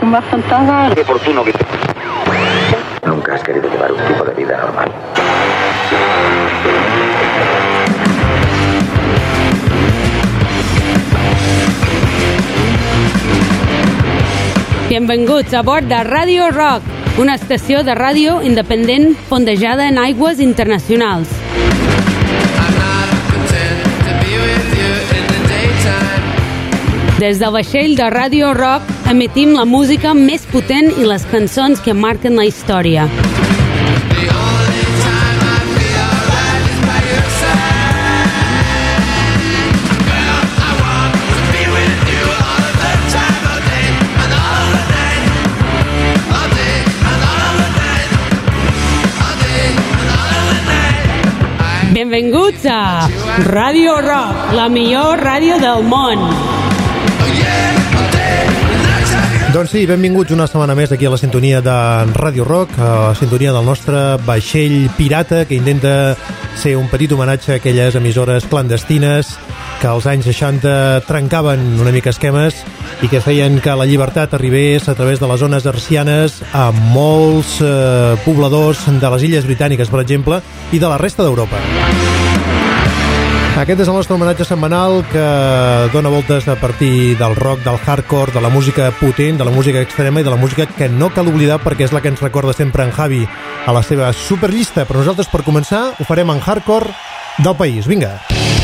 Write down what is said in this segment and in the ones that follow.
que me faltaba. Es oportuno que... Nunca has querido llevar un tipo de vida normal. Benvinguts a bord de Radio Rock, una estació de ràdio independent fondejada en aigües internacionals. Des del vaixell de Radio Rock emetim la música més potent i les cançons que marquen la història. Benvinguts a Radio Rock, la millor ràdio del món. Doncs sí, benvinguts una setmana més aquí a la sintonia de Radio Rock, a la sintonia del nostre vaixell pirata que intenta ser un petit homenatge a aquelles emissores clandestines que als anys 60 trencaven una mica esquemes i que feien que la llibertat arribés a través de les zones hertzianes a molts pobladors de les Illes Britàniques, per exemple, i de la resta d'Europa. Aquest és el nostre homenatge setmanal que dona voltes a partir del rock, del hardcore, de la música potent, de la música extrema i de la música que no cal oblidar perquè és la que ens recorda sempre en Javi a la seva superllista. Però nosaltres, per començar, ho farem en hardcore del país. Vinga!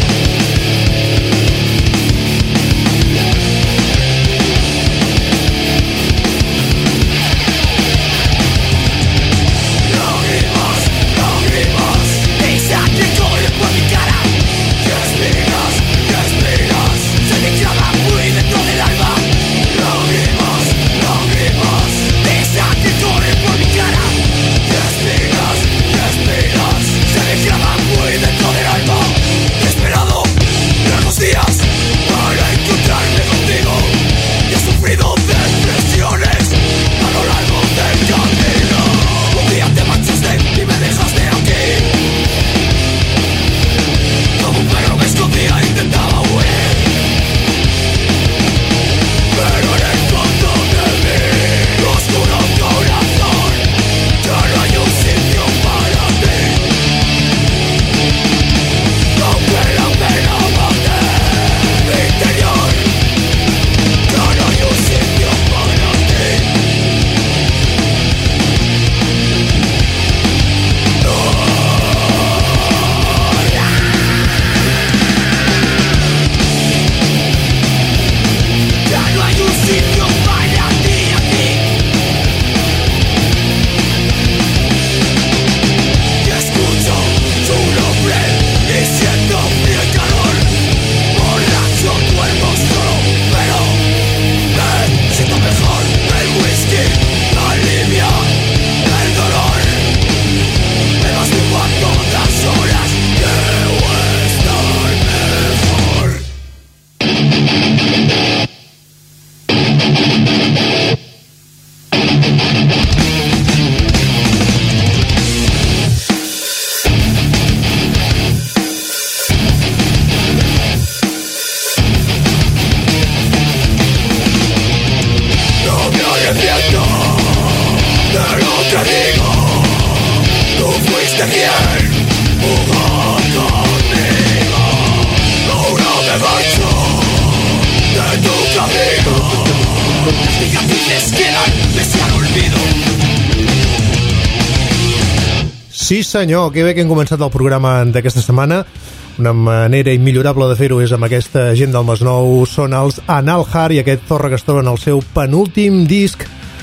Sí senyor, que bé que hem començat el programa d'aquesta setmana. Una manera immillorable de fer-ho és amb aquesta gent del Masnou. Són els Analhar i aquest Zorra que es troba en el seu penúltim disc,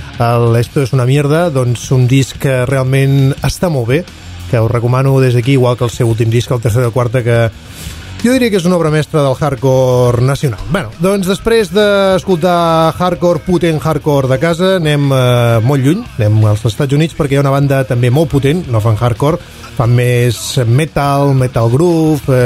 el Esto es una mierda, doncs un disc que realment està molt bé, que us recomano des d'aquí, igual que el seu últim disc, el tercer o quarta, que jo diria que és una obra mestra del hardcore nacional. Bueno, doncs després d'escoltar hardcore, potent hardcore de casa, anem molt lluny, anem als Estats Units, perquè hi ha una banda també molt potent, no fan hardcore, fan més metal, metal groove,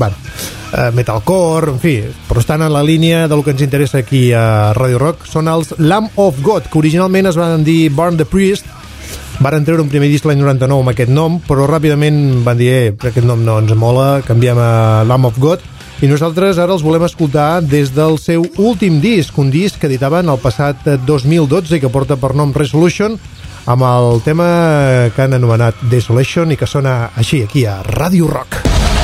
metalcore, en fi, però estan en la línia del que ens interessa aquí a Radio Rock. Són els Lamb of God, que originalment es van dir Burn the Priest. Varen treure un primer disc l'any 99 amb aquest nom, però ràpidament van dir aquest nom no ens mola, canviem a Lamb of God, I nosaltres ara els volem escoltar des del seu últim disc, un disc que editaven el passat 2012 i que porta per nom Resolution, amb el tema que han anomenat Desolation i que sona així aquí a Radio Rock.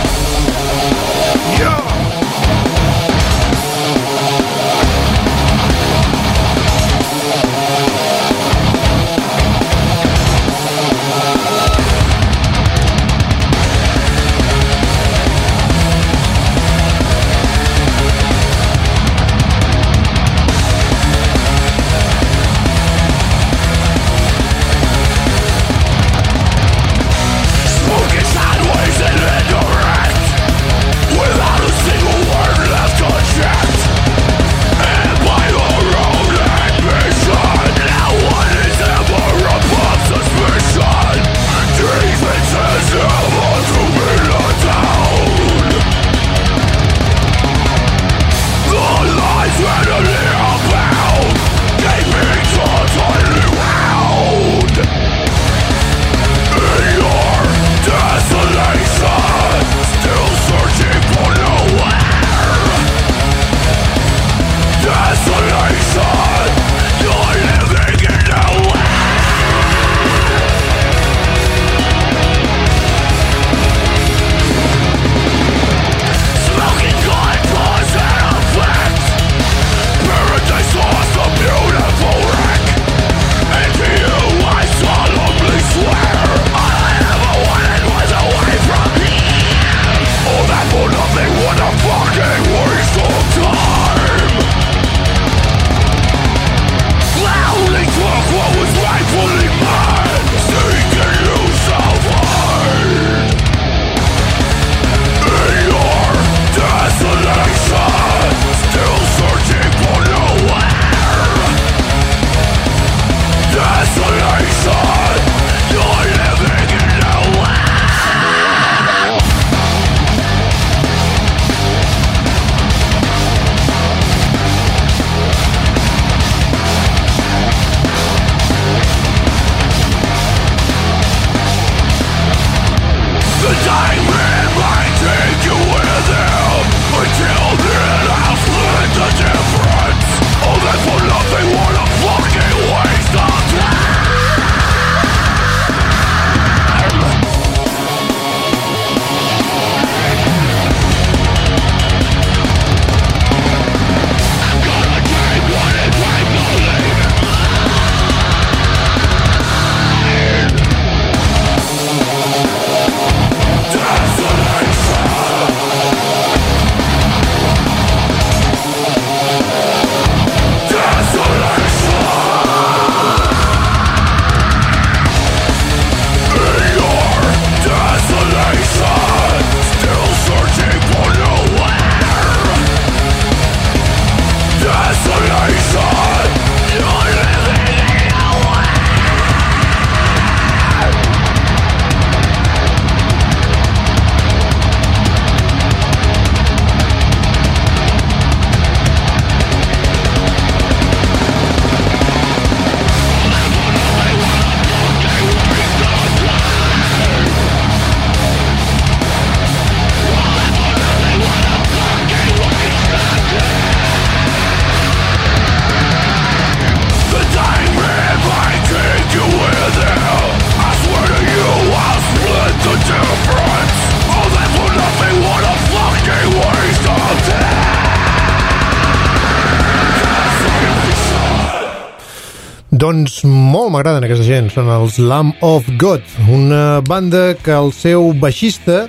Doncs molt m'agraden aquesta gent, són els Lamb of God, una banda que el seu baixista,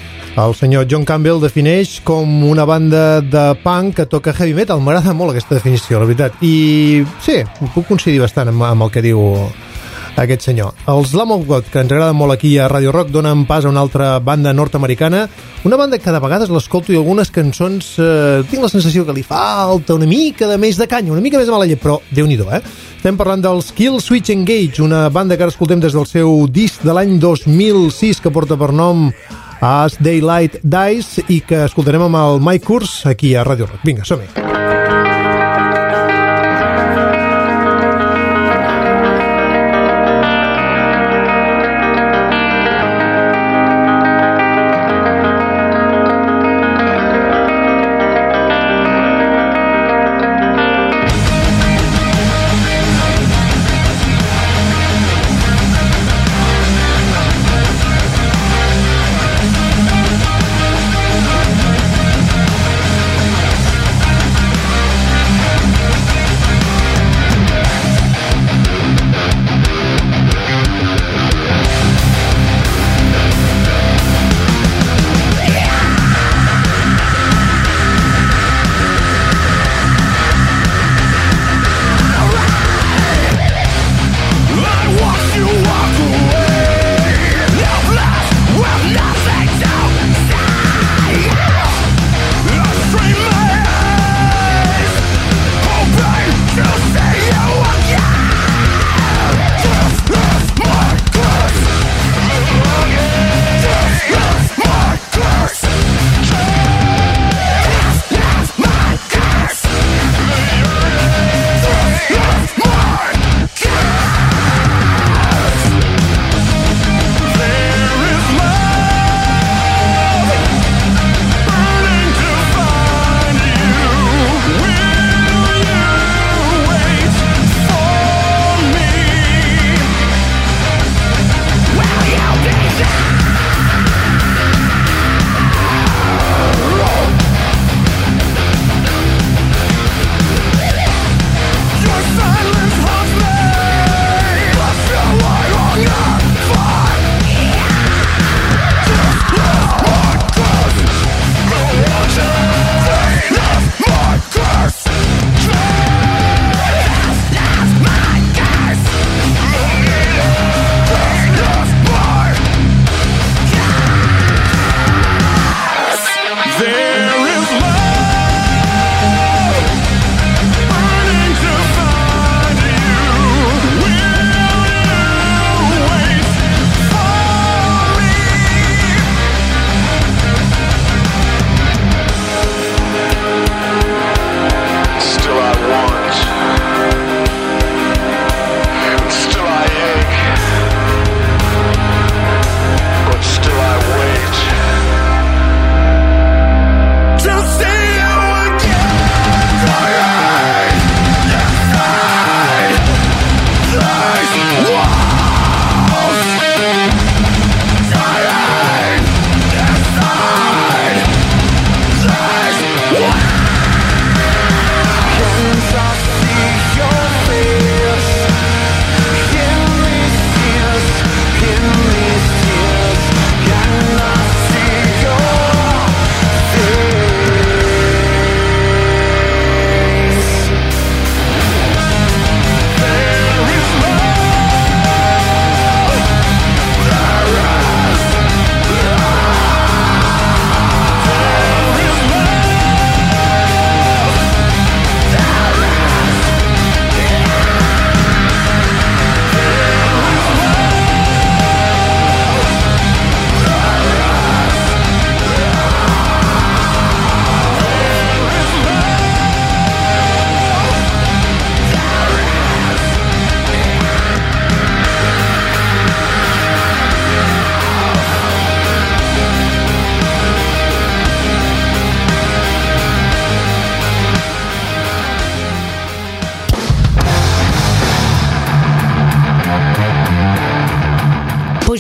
el senyor John Campbell, defineix com una banda de punk que toca heavy metal. M'agrada molt aquesta definició, la veritat. I sí, ho puc coincidir bastant amb el que diu aquest senyor. Els Lamb of God, que ens agrada molt aquí a Radio Rock, donen pas a una altra banda nord-americana, una banda que de vegades l'escolto i algunes cançons tinc la sensació que li falta una mica de més de canya, una mica més de mala llet, però Déu-n'hi-do, Estem parlant dels Kill Switch Engage, una banda que ara escoltem des del seu disc de l'any 2006 que porta per nom As Daylight Dies i que escoltarem amb el Mike Kurz aquí a Radio Rock. Vinga, som-hi.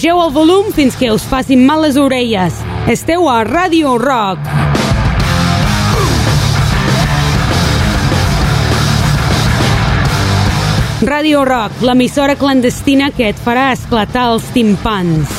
Apugeu el volum fins que us facin mal les orelles. Esteu a Radio Rock. Radio Rock, l'emissora clandestina que et farà esclatar els timpans.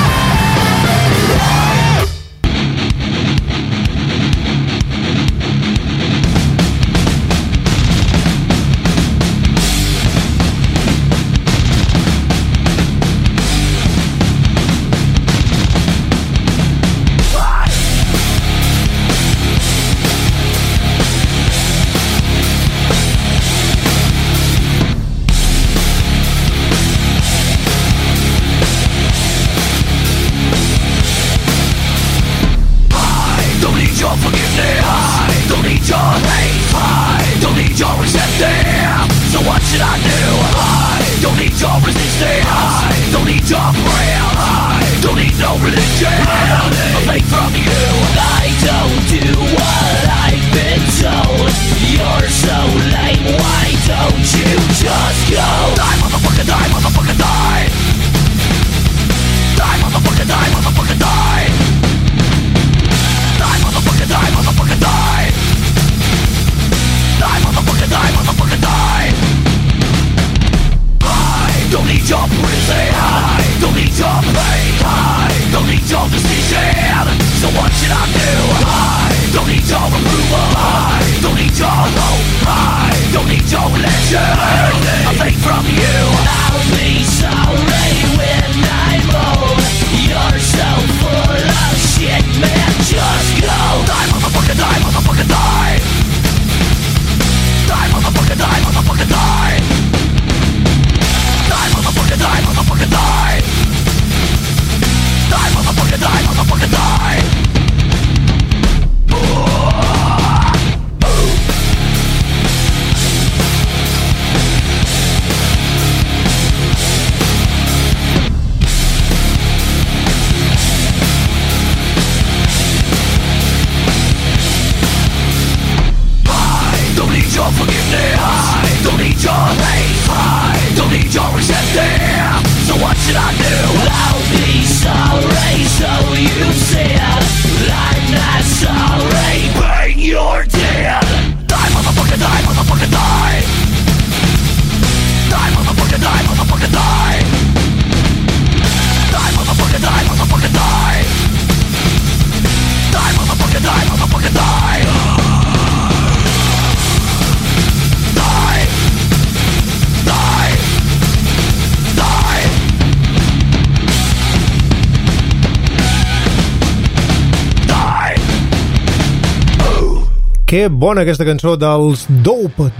Que bona aquesta cançó dels Dope,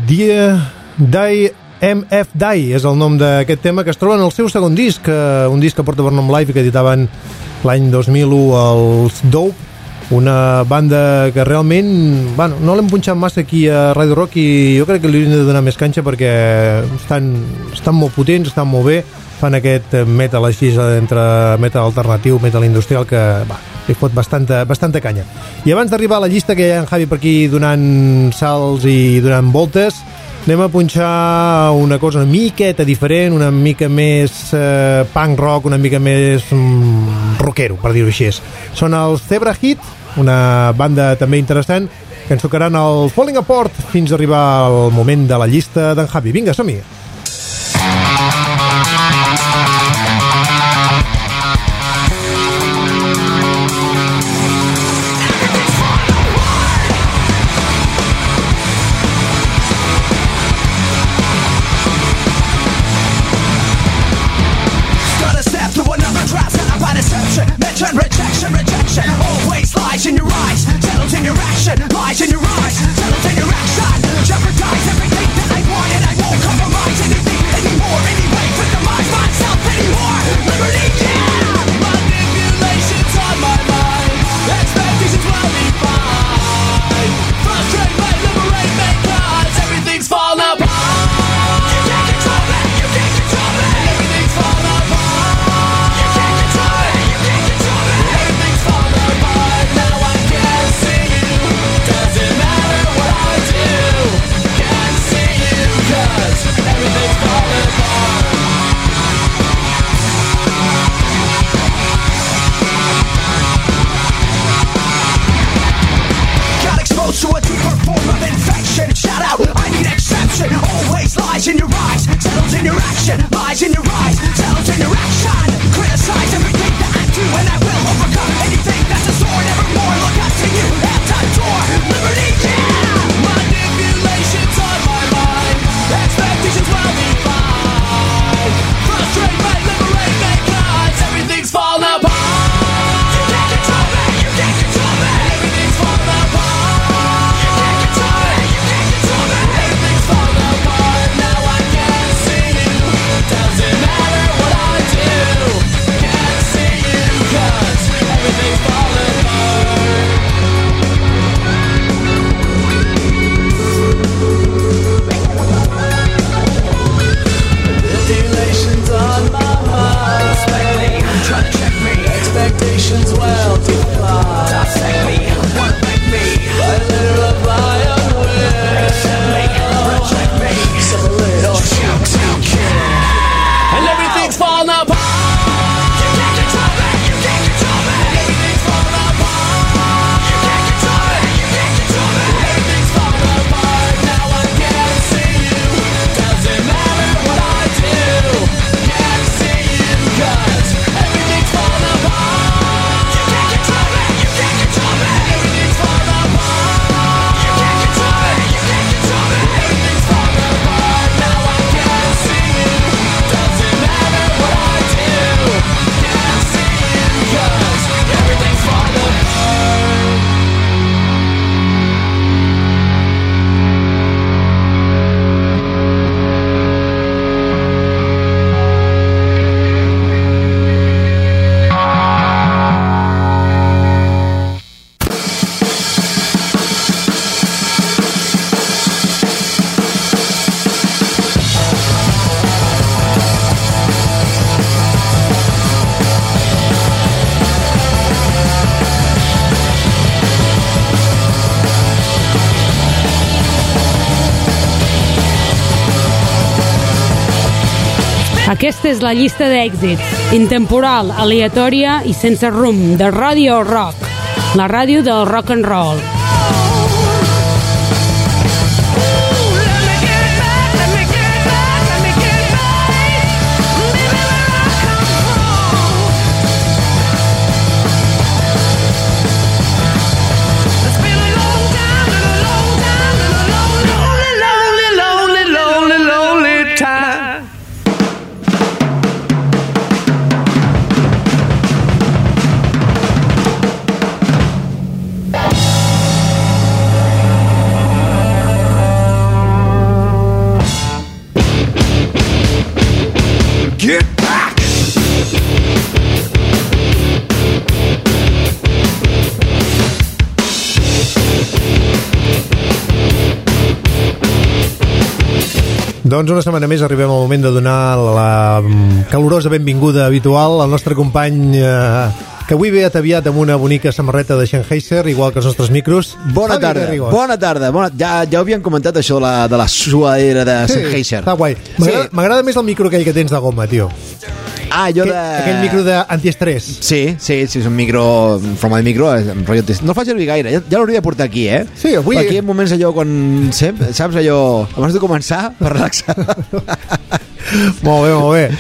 Die MF Die és el nom d'aquest tema, que es troba en el seu segon disc, un disc que porta per nom Live i que editaven l'any 2001 els Dope, una banda que realment, bueno, no l'hem punxat massa aquí a Radio Rock i jo crec que li hauríem de donar més canxa perquè estan molt potents, estan molt bé, fan aquest metal així entre metal alternatiu, metal industrial que li fot bastanta canya. I abans d'arribar a la llista, que hi ha en Javi per aquí donant salts i donant voltes, anem a punxar una cosa una miqueta diferent, una mica més punk rock, una mica més rockero, per dir-ho així. Són els Zebra Hit, una banda també interessant, que ens tocaran el Falling Apart fins a arribar al moment de la llista d'en Javi. Vinga, som-hi! In your eyes, settles in your action, lies in your eyes, settles in your action, jeopardize everything that I want and I won't compromise anything anymore, anyway, victimize myself anymore, liberty, yeah! Manipulations on my mind, expectations well defined, frustrate my liberate me cause everything's falling apart. You can't control me, you can't control me, everything's falling apart. You can't control me, you can't control me, everything's falling apart. Now I can't see you, doesn't matter what I do, can't settles in your action, lies in your eyes, settles in your action. Criticize everything that I do and I will overcome anything that's a sword evermore. Look up to you, anti-door, liberty, yeah. Manipulations on my mind, expectations well defined. Frustrate, might liberate, make lies, everything's falling apart. You can't control me, you can't control me. Everything's falling apart. You can't control me, you can't control me. Everything's falling apart, now I can't see you. Doesn't matter what I do, can't see you, 'cause everything's falling apart. Manipulations on my mind. Expect me, try to check me. Expectations well defined. Dissect me, work like me. I literally fly away. Accept me, reject me. Some little jokes don't care. And everything's falling apart. You can't control me, you can't control me. Everything's falling apart. You can't control me, you can't control me. Everything's falling apart, now I can't see you. Doesn't matter what I do, can't see you, 'cause everything's falling apart. You can't control me, you can't control me. Everything's falling apart. You can't control me, you can't control me. Everything's falling apart, now I can't see you. Doesn't matter what I do, can't see you, 'cause everything's falling apart. Aquesta és la llista d'èxits, intemporal, aleatòria i sense rumb, de Radio Rock, la ràdio del rock and roll. Get back! Doncs una setmana més arribem al moment de donar la calorosa benvinguda habitual al nostre company que avui ve ataviat amb una bonica samarreta de Sennheiser, igual que els nostres micros. Bona tarda, bona tarda. Ja ho havíem comentat, això de la suadera de Sennheiser. Està guai. M'agrada més el micro aquell que tens de goma, tio. Aquell micro d'antiestrès. Sí, és un micro, en forma de micro, no el faig servir gaire, ja l'hauria de portar aquí, eh? Sí, avui... Aquí en moments allò, quan saps allò, abans de començar, per relaxar. Molt bé.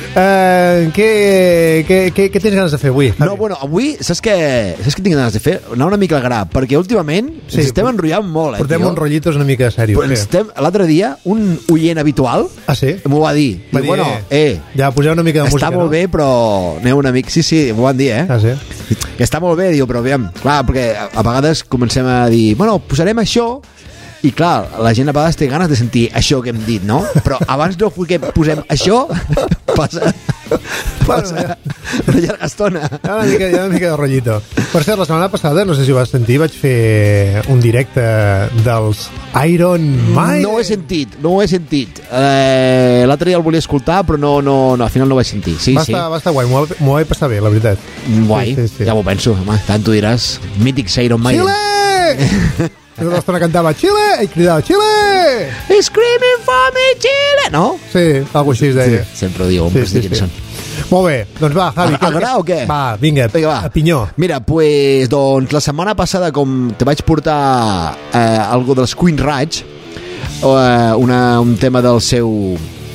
Què tens ganes de fer avui? No, bueno, avui, saps què tinc ganes de fer? Anar una mica al gra, perquè últimament ens estem enrotllant molt, portem uns rotllitos una mica serios. L'altre dia, un oient habitual m'ho va dir. Va dir, bueno, ja poseu una mica de música, està molt bé, però aneu una mica... Sí, m'ho van dir, eh? Ah, sí? Està molt bé, diu, però aviam, clar, perquè a vegades comencem a dir, bueno, posarem això, i clar, la gent a vegades té ganes de sentir això que hem dit, no? Però abans no posem això, passa una llarga estona. Hi ha una mica de rotllito. Per cert, la setmana passada, no sé si ho vas sentir, vaig fer un directe dels Iron Maiden. No ho he sentit. L'altre dia el volia escoltar, però no, al final no ho vaig sentir. Va estar guai, m'ho vaig passar bé, la veritat. Guai, sí. Ja m'ho penso, home, tant t'ho diràs. Mítics Iron Maiden. Xile! Tota l'estona cantava Xile i cridava Xile! Screaming for me, Xile! No? Sí, alguna així es deia. Sí, sempre ho diu, homes de quins són. Molt bé, doncs va, Javi. A gra o què? Va, vinga, a pinyó. Mira, doncs la setmana passada, com te vaig portar algo dels Queen Raj, un tema del seu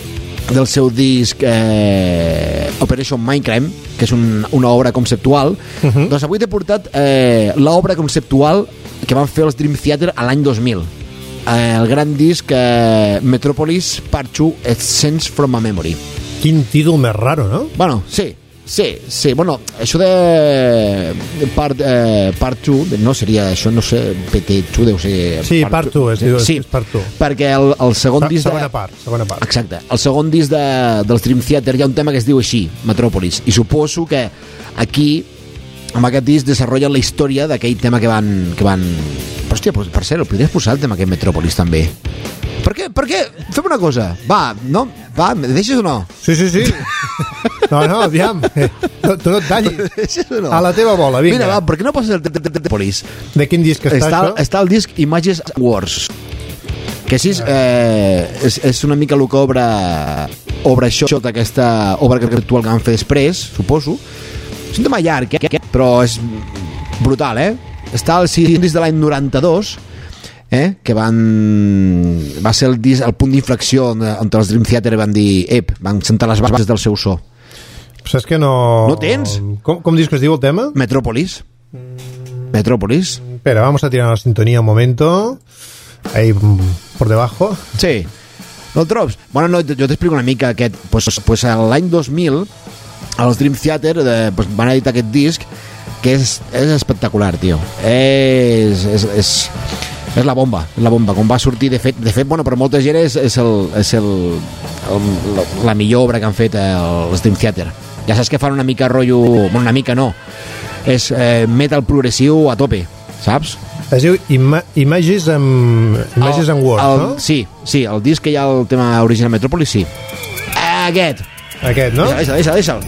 del seu disc Operation Mindcrime, que és una obra conceptual. Doncs avui t'he portat l'obra conceptual que van fer els Dream Theater a l'any 2000, el gran disc Metropolis Part 2 Essence from a Memory. Quin títol més raro, no? Bueno, sí. Bueno, això de part 2 no seria això, no sé, PT2 deu ser... Sí, part 2, es diu, sí, és part 2. perquè el segon disc... Segona part. Exacte. El segon disc dels Dream Theater hi ha un tema que es diu així, Metropolis, i suposo que aquí, amb aquest disc, desenvolupen la història d'aquell tema que van... Però, hòstia, per cert, el podries posar el tema aquest Metropolis, també. Per què? Fem una cosa. Va, no? Va, me deixes o no? Sí. No, aviam. Tu no et tallis. No? A la teva bola, vinga. Mira, va, per què no poses el Metropolis? De quin disc està això? Està el disc Images Wars. Que sí, és una mica el que obre això d'aquesta obra actual que van fer després, suposo. És un tema llarg, però és brutal, Està el disc de l'any 92, que va ser el punt d'inflexió on els Dream Theater van dir van sentar les bases del seu so. Saps que no... No tens? Com dius que es diu el tema? Metropolis. Espera, vamos a tirar la sintonía un momento. Ahí, por debajo. Sí. No el trobes? Bueno, no, jo t'explico una mica aquest. Pues l'any 2000 els Dream Theater van editar aquest disc que és espectacular, tio. És la bomba, com va sortir, de fet, bueno, per molta gent és la millor obra que han fet els Dream Theater. Ja saps que fan una mica rotllo, bueno, una mica no, és metal progressiu a tope, saps? Es diu Images and Words, no? Sí, el disc que hi ha el tema original Metropolis, sí. Aquest, no? Deixa'l.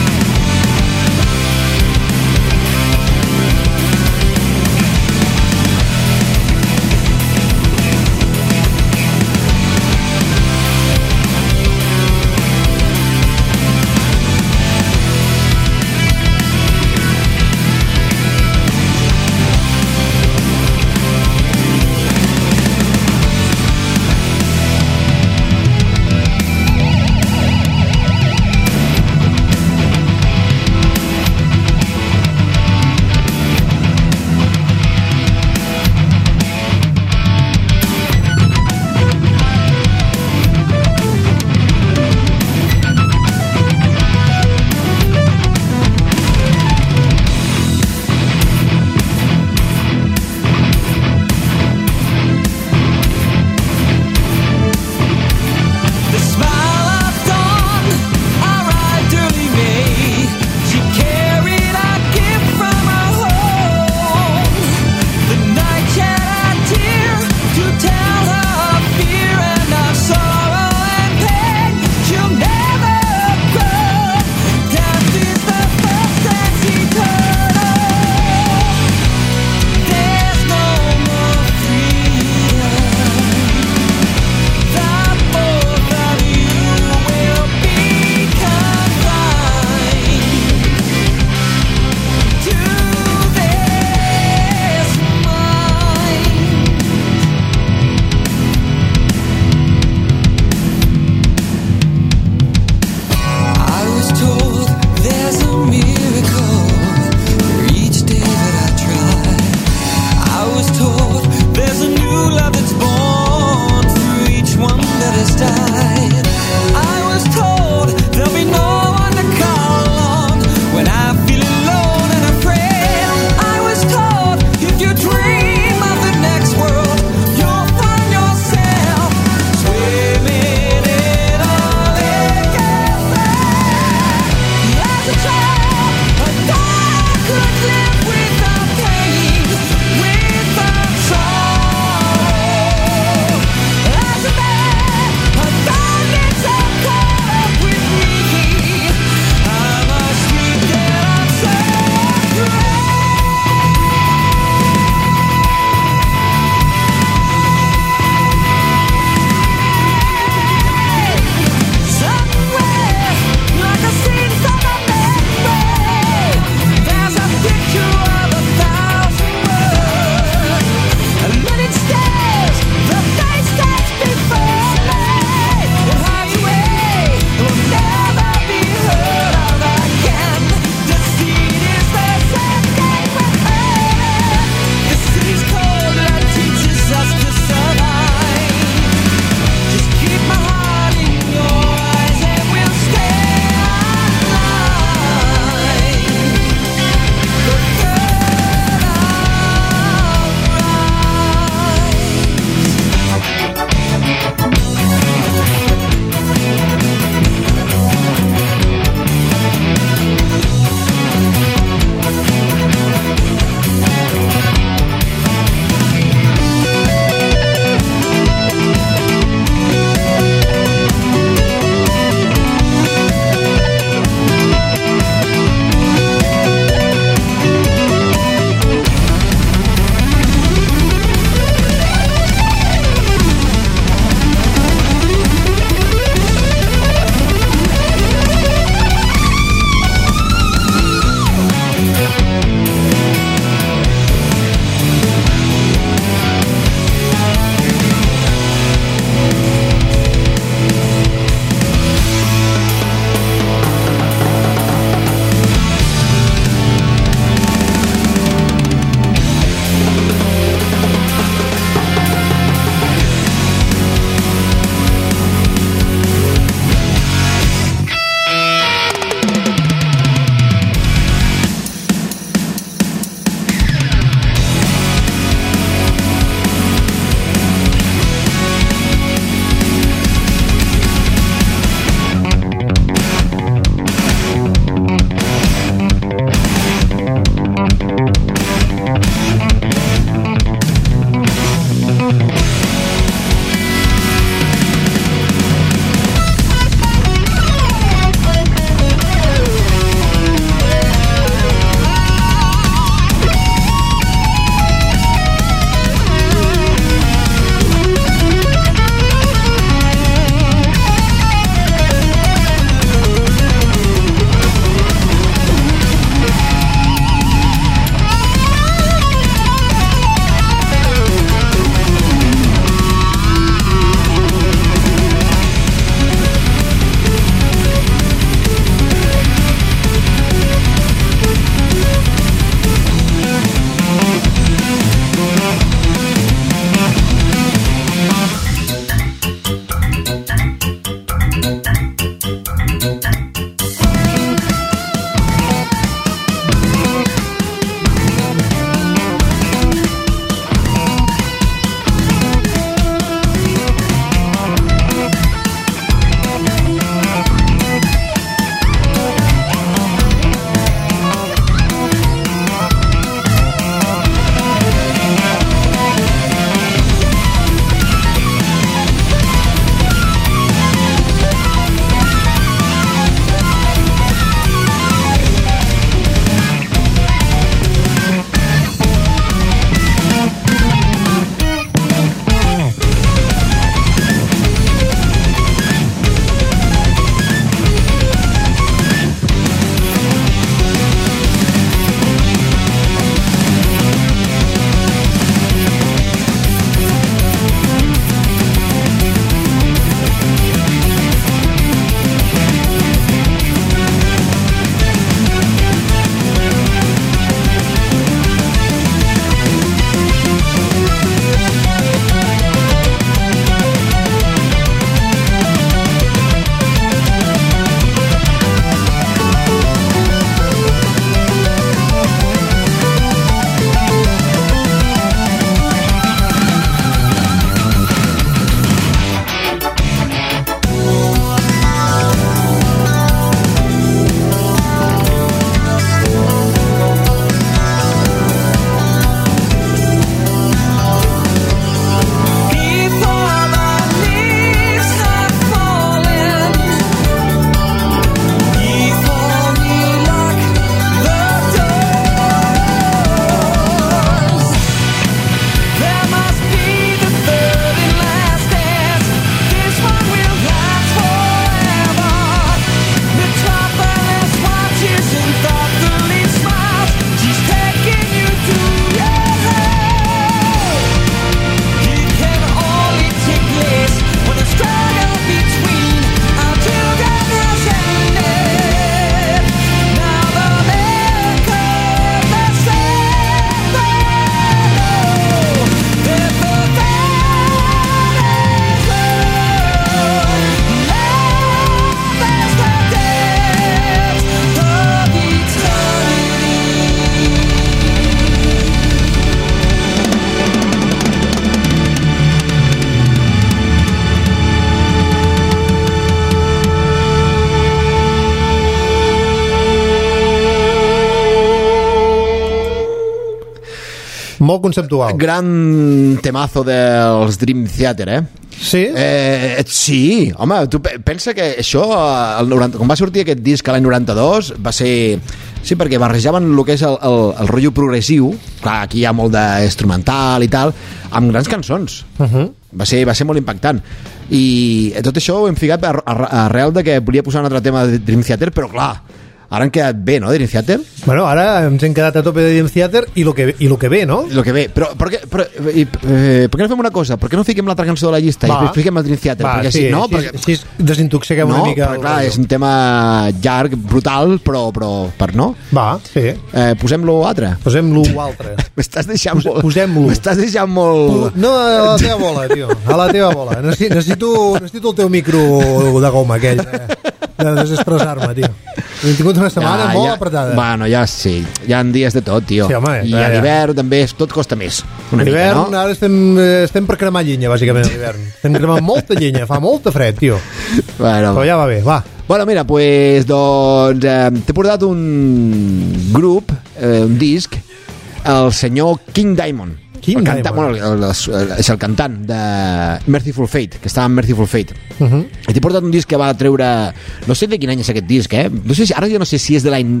molt conceptual. Gran temazo dels Dream Theater, Sí? Sí, home, tu pensa que això, quan va sortir aquest disc l'any 92, va ser... Sí, perquè barrejaven el que és el rotllo progressiu, clar, aquí hi ha molt d'instrumental i tal, amb grans cançons. Va ser molt impactant. I tot això ho hem ficat arrel de que volia posar un altre tema de Dream Theater, però clar, ara han quedat bé, no, Dream Theater? Bueno, ara ens hem quedat a tope de Dream Theater i lo que ve, no? Lo que ve, però per què no fem una cosa? Per què no fiquem l'altra cançó de la llista i després fiquem el Dream Theater? Perquè sí, no, així desintoxiquem una mica. No, però clar, és un tema llarg, brutal, però per no? Va, sí. Posem-lo altre. Posem-lo altre. M'estàs deixant molt... Posem-lo. M'estàs deixant molt... No, a la teva bola, tio. A la teva bola. Necessito el teu micro de goma, aquell, de desestressar-me, tio. Hem tingut una setmana molt apretada. Bueno, ja sí, hi ha dies de tot, tio. Sí, home, I a l'hivern també tot costa més. Una mica, no? Ara estem per cremar llenya, bàsicament, a l'hivern. Estem cremant molta llenya, fa molta fred, tio. Bueno. Però ja va bé, va. Bueno, mira, doncs t'he portat un grup, un disc, el senyor King Diamond. És el cantant de Merciful Fate, que estava en Merciful Fate. I t'he portat un disc que va treure, no sé de quin any és aquest disc, no sé si, ara jo no sé si és de l'any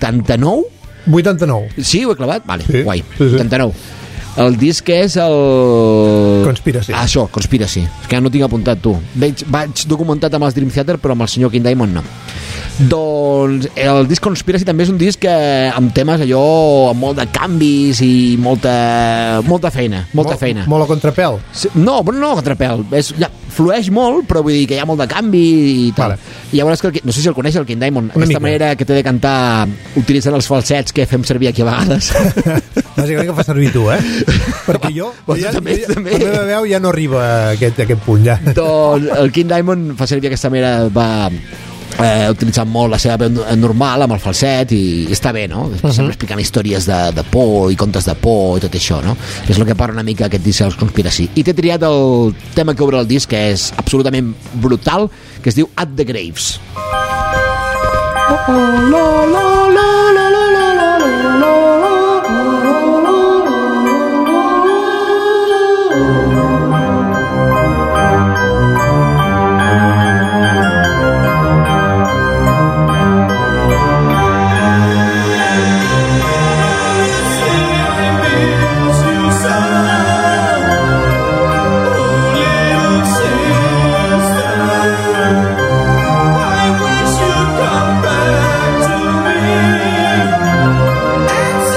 89. 89. Sí, ho he clavat? Vale, sí, guai, sí. 89. El disc és el... Conspiracy. Això, Conspiracy. És que ja no tinc apuntat, tu. Vaig documentat amb els Dream Theater, però amb el senyor King Diamond no. Doncs el disc Conspiracy també és un disc amb temes allò, amb molt de canvis i molta feina, feina. Molt a contrapèl? No, a contrapèl. Flueix molt, però vull dir que hi ha molt de canvi i tal. Vale. I llavors, no sé si el coneix, el King Diamond, aquesta manera que té de cantar utilitzant els falsets que fem servir aquí a vegades. Bàsicament que fa servir tu, perquè jo la meva veu ja no arriba a aquest punt, ja. Doncs el King Diamond fa servir aquesta manera, va utilitzant molt la seva veu normal amb el falset i està bé, no? Sempre explicant històries de por i contes de por i tot això, no? Que és el que parla una mica aquest disc dels Conspiracy. I t'he triat el tema que obre el disc, que és absolutament brutal, que es diu At the Graves. Why wish you'd come back to me?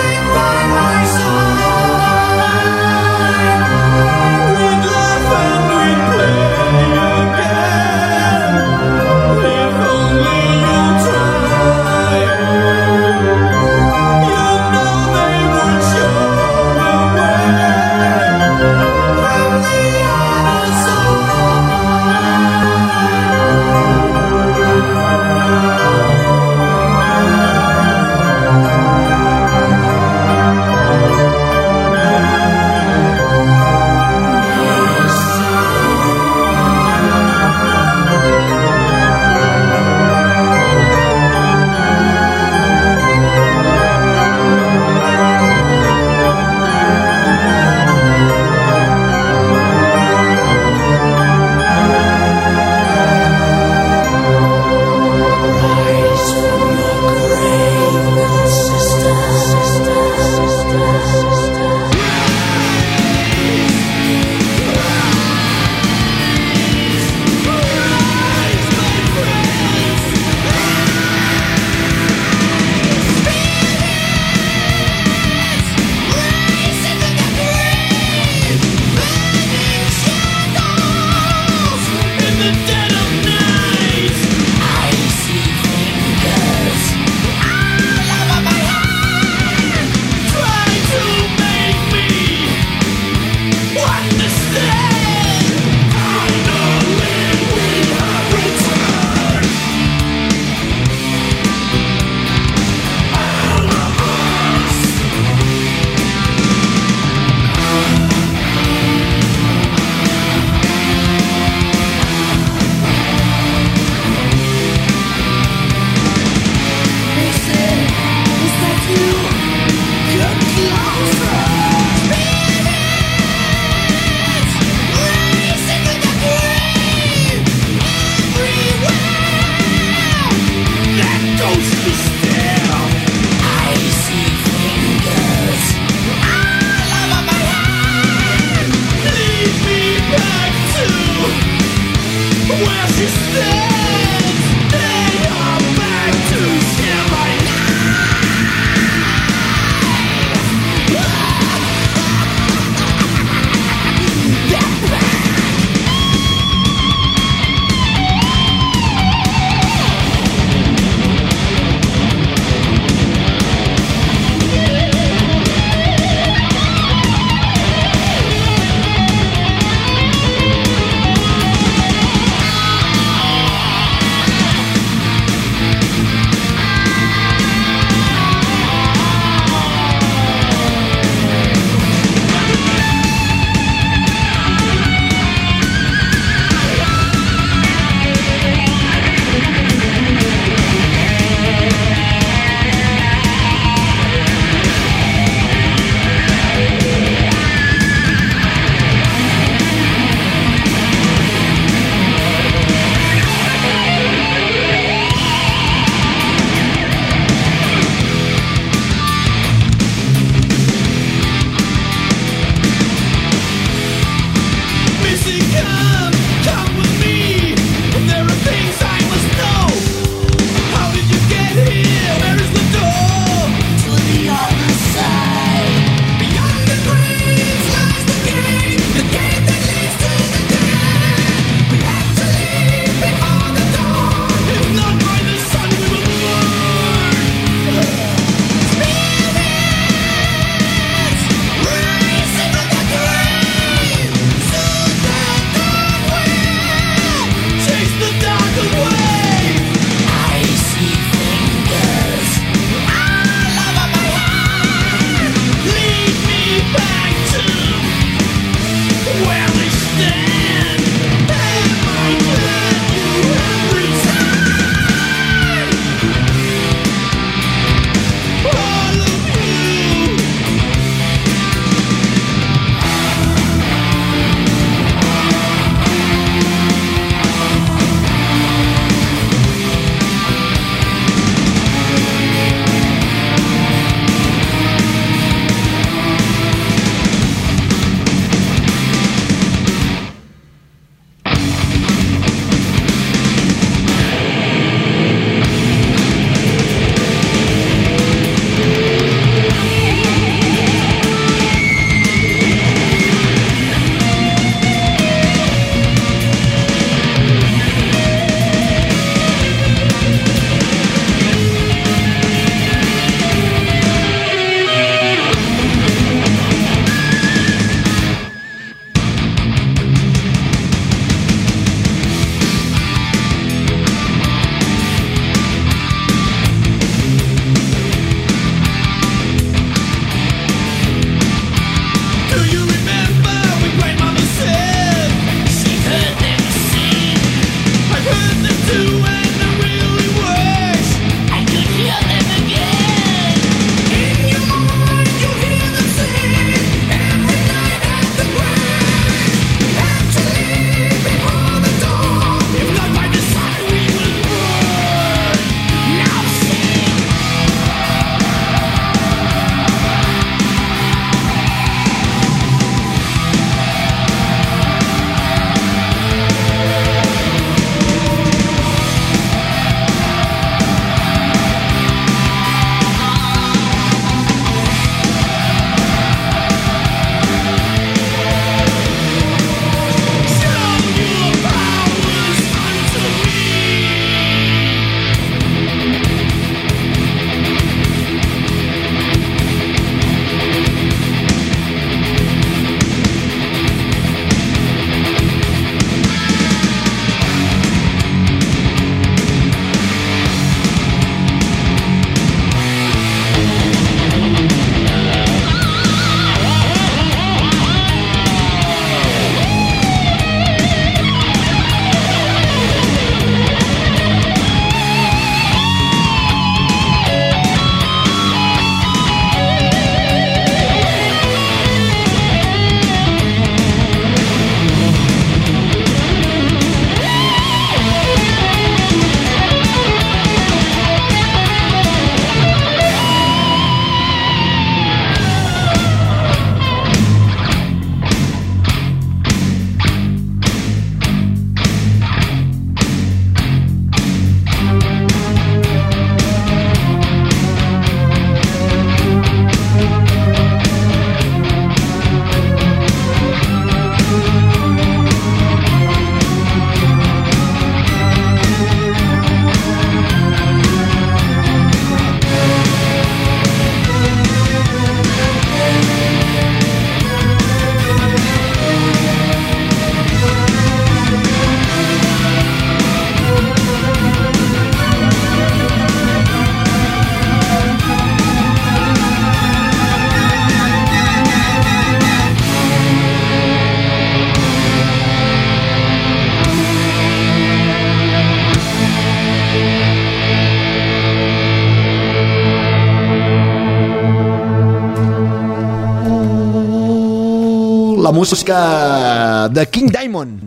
la música de King Diamond,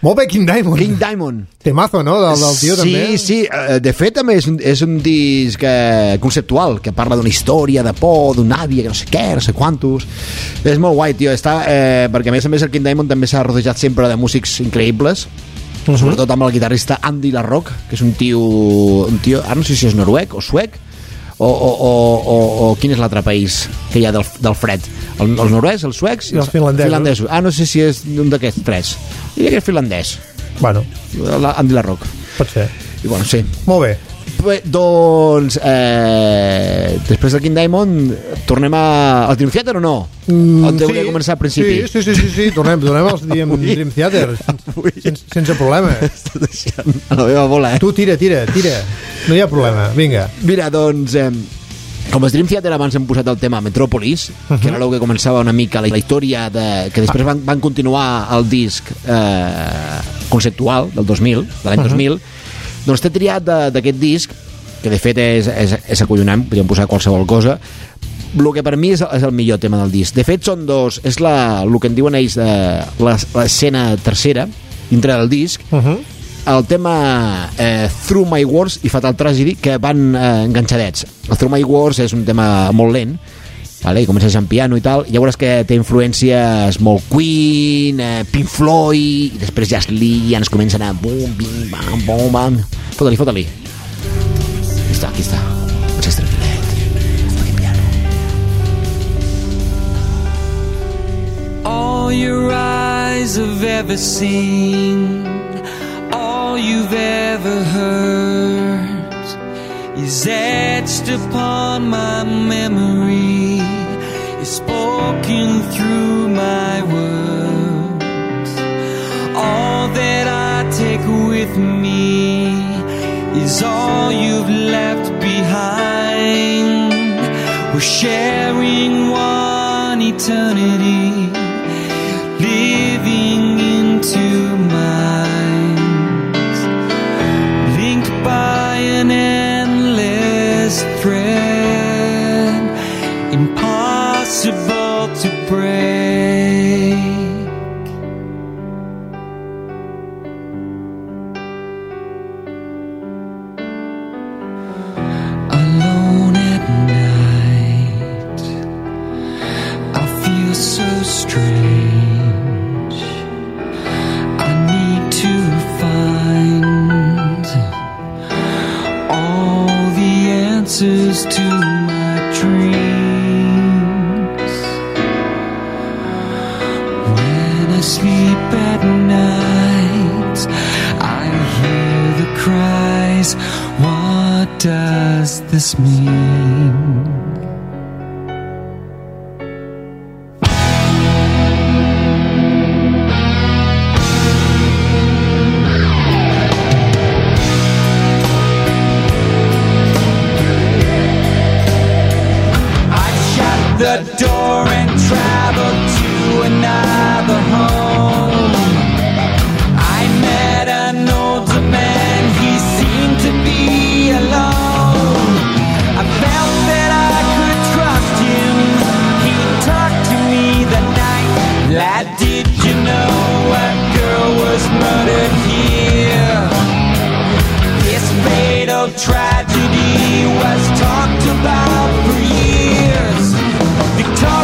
Molt bé, King Diamond. King Diamond. Temazo, no?, del tio, també. Sí, de fet també és un disc conceptual, que parla d'una història de por, d'una àvia, que no sé què, no sé quantos. És molt guai, tio, perquè a més el King Diamond també s'ha rodejat sempre de músics increïbles, sobretot amb el guitarrista Andy LaRocque, que és un tio, ara no sé si és noruec o suec, o quin és l'altre país que hi ha del fred, els noruecs, els suecs i els finlandesos. No sé si és un d'aquests tres, diria que és finlandès. Bueno, Andy LaRocque pot ser. I bueno, sí. Molt bé. Doncs després del King Diamond tornem al Dream Theater o no? O et hauria de començar al principi? Sí, tornem als Dream Theater sense problema. Estàs deixant a la meva bola, Tu tira, no hi ha problema, vinga. Mira, doncs com el Dream Theater abans hem posat el tema Metropolis, que era el que començava una mica la història que després van continuar el disc conceptual del 2000, de l'any 2000. Doncs t'he triat d'aquest disc, que de fet és acollonant, podríem posar qualsevol cosa. El que per mi és el millor tema del disc. De fet són dos, és el que en diuen ells l'escena tercera dintre del disc, el tema Through My Words i Fatal Tragedy, que van enganxadets. El Through My Words és un tema molt lent, vale? I comença amb piano i tal, i ja veuràs que té influències molt Queen, Pink Floyd, i després ja es lien, es comencen a bum, bim, bam, bum, bam. Fota-li. Aquí està. Potser és tranquil·let. Fucking piano. All your eyes have ever seen, all you've ever heard is etched upon my memory, is spoken through my words. All that I take with me is all you've left behind. We're sharing one eternity, living into minds, linked by an endless thread, impossible to break. Alone at night, I feel so strange. I need to find all the answers to my dreams. When I sleep at night, I hear the cries. What does this mean? The door and traveled to another home. I met an older man, he seemed to be alone. I felt that I could trust him, he talked to me that night. Lad, did you know a girl was murdered here? This fatal tragedy was talked about for years. Victoria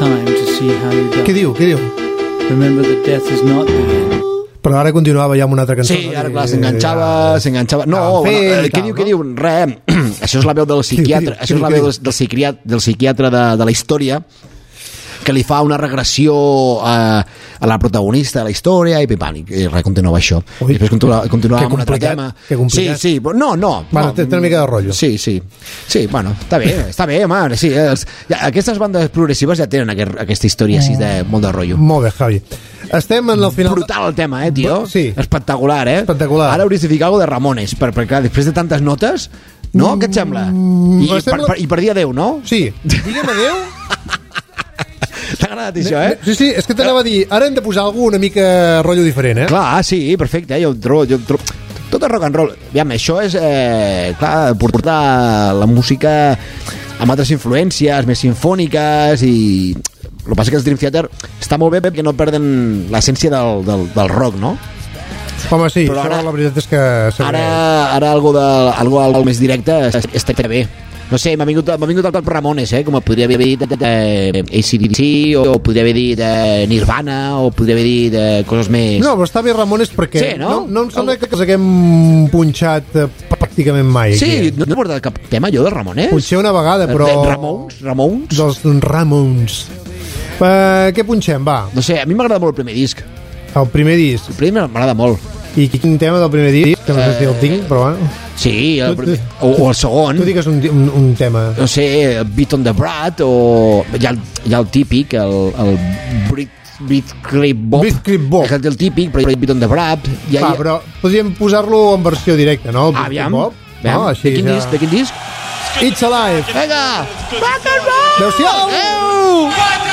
time to see how you die. Què diu? Remember that death is not the end. Però ara continuava ja amb una altra cançó. Sí, ara clar, s'enganxava. No, què diu? Res, això és la veu del psiquiatre, això és la veu del psiquiatre de la història, que li fa una regressió a la protagonista de la història i pipant, i res, continuava això. Ui, i després continuava amb un altre tema. Que complicat. Sí, no. Bueno, té una mica de rotllo. Sí, bueno, està bé, home. Sí, aquestes bandes progressives ja tenen aquesta història així de molt de rotllo. Molt bé, Javi. Estem en el final... Brutal el tema, tio? Sí. Espectacular, Espectacular. Ara hauries de ficar alguna de Ramones, perquè clar, després de tantes notes, no? Què et sembla? I per dir adeu, no? Sí, diguem adeu. T'ha agradat això, Sí, és que t'anava a dir, ara hem de posar una mica rotllo diferent, Clar, sí, perfecte, jo em trobo... Tot el rock and roll. Aviam, això és, clar, portar la música amb altres influències, més sinfòniques i... El que passa que el Dream Theater està molt bé perquè no perden l'essència del rock, no? Home, sí, però ara, la veritat és que... Ara algo més directe està bé. No sé, m'ha vingut el cap Ramones, com podria haver dit AC/DC, o podria haver dit Nirvana, o podria haver dit coses més... No, però està bé Ramones perquè sí, no em sembla que els haguem punxat pràcticament mai. Sí, aquí. no he portat cap tema jo de Ramones? Punxé una vegada, però... Ramones? Dels Ramones. Què punxem, va? No sé, a mi m'agrada molt el primer disc. El primer disc? El primer m'agrada molt. I quin tema del primer disc? Que no sé si el tinc, però bueno. Sí, o el segon. Tu digues un tema. No sé, Beat on the Brat, o ja el típic, el Beat Creep Bob. Beat Creep Bob. És el típic, però Beat on the Brat. Però podríem posar-lo en versió directa, no? Aviam. No, així de quin disc? It's Alive. Vinga! Rock and roll! Adéu-siau! Adéu!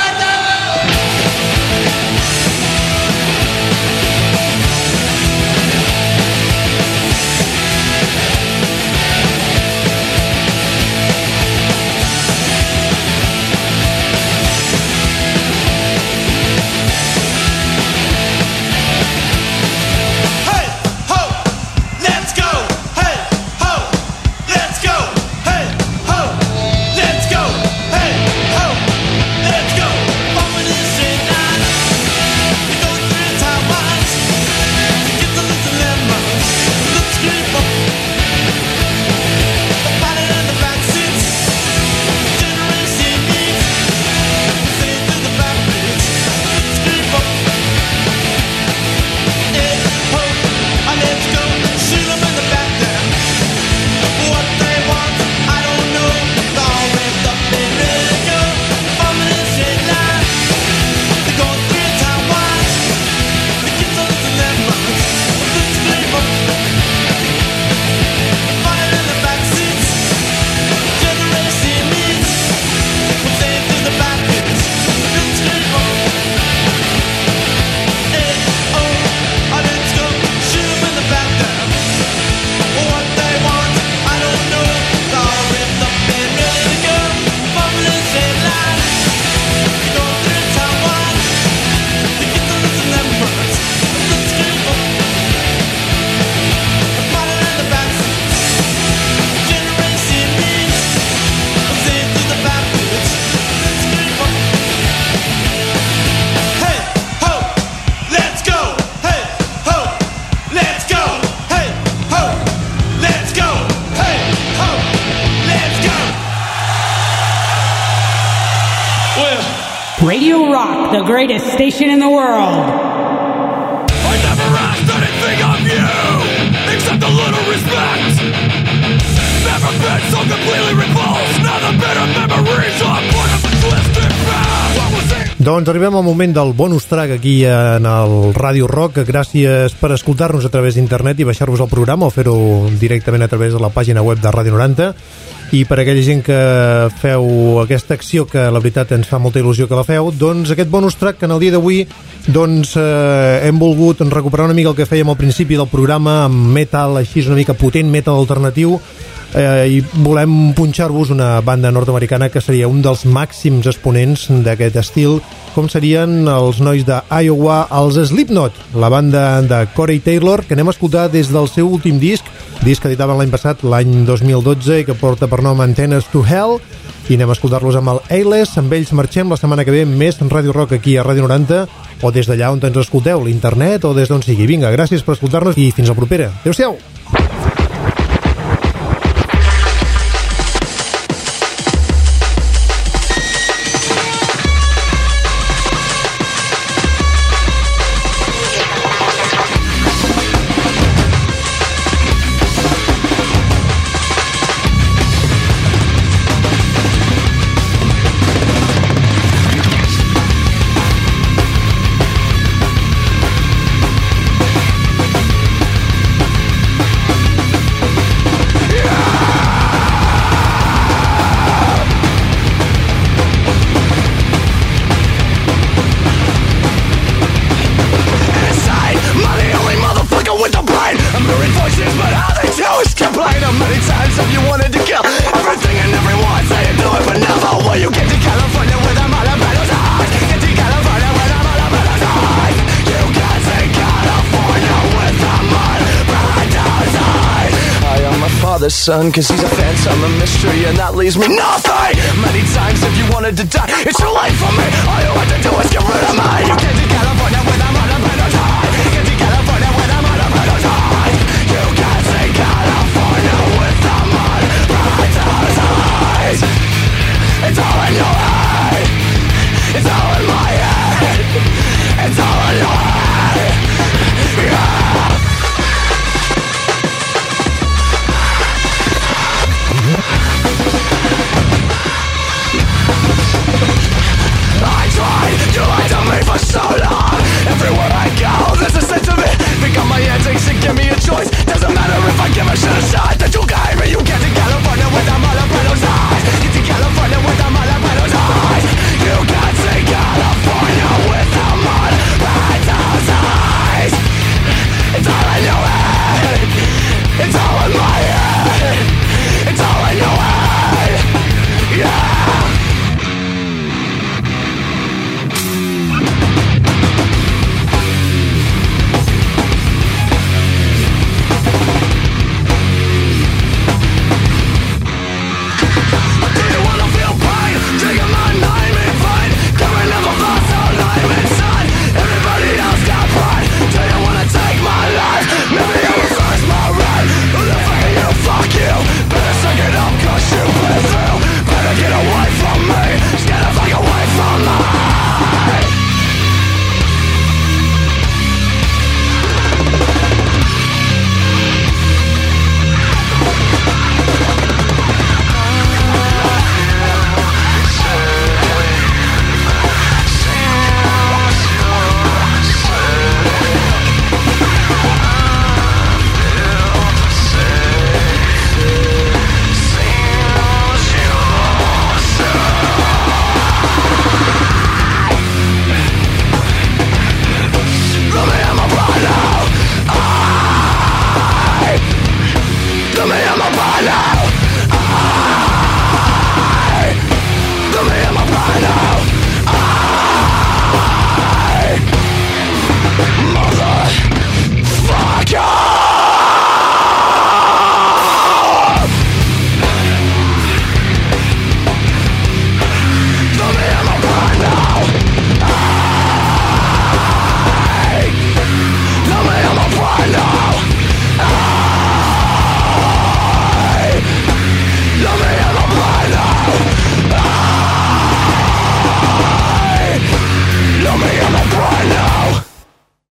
Radio Rock, the greatest station in the world. I never asked anything of you, except a little respect. Never been so completely repulsed, now the bitter memories are part of a twisted past. What was it? Doncs arribem al moment del bonus track aquí en el Ràdio Rock. Gràcies per escoltar-nos a través d'internet i baixar-vos el programa o fer-ho directament a través de la pàgina web de Ràdio 90. I per aquella gent que feu aquesta acció, que la veritat ens fa molta il·lusió que la feu, doncs aquest bonus track que en el dia d'avui doncs, hem volgut recuperar una mica el que fèiem al principi del programa amb metal, així una mica potent, metal alternatiu, i volem punxar-vos una banda nord-americana que seria un dels màxims exponents d'aquest estil, com serien els nois d'Iowa, els Slipknot, la banda de Corey Taylor, que anem a escoltar des del seu últim disc que editaven l'any passat, l'any 2012, i que porta per nom Antennas to Hell, i anem a escoltar-los amb el A-Less. Amb ells marxem la setmana que ve més Ràdio Rock aquí a Ràdio 90 o des d'allà on ens escolteu, l'internet o des d'on sigui. Vinga, gràcies per escoltar-nos i fins la propera. Adéu-siau! Son, cause he's a phantom, a mystery, and that leaves me nothing. Many times if you wanted to die, it's too late for me. All you want to do is get rid of me. You get to California with a monopolized. Get to California with a monopolized. You can't say California with a monopolized. It's all in your head. It's all in my head. It's all in your head.